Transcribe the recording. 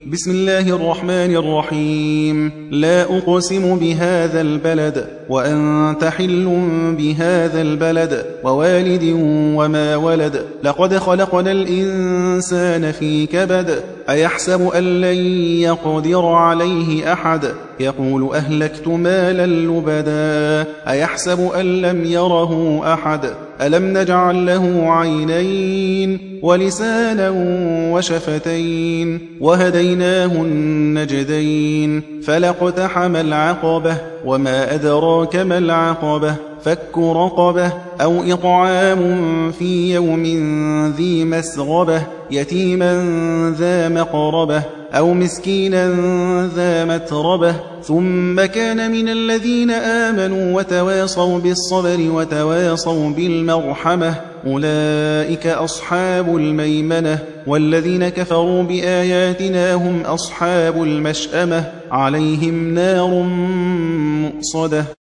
بسم الله الرحمن الرحيم. لا أقسم بهذا البلد وأنت حل بهذا البلد ووالد وما ولد. لقد خلقنا الإنسان في كبد. أيحسب أن لن يقدر عليه أحد يقول أهلكت مالا لبدا. أيحسب أن لم يره أحد ألم نجعل له عينين ولسانا وشفتين وهديناه النجدين. فلاقتحم العقبة وما أدراك ما العقبة فك رقبة أو إطعام في يوم ذي مسغبة يتيما ذا مقربة أو مسكينا ذا متربة ثم كان من الذين آمنوا وتواصوا بالصبر وتواصوا بالمرحمة أولئك أصحاب الميمنة. والذين كفروا بآياتنا هم أصحاب المشأمة عليهم نار مؤصدة.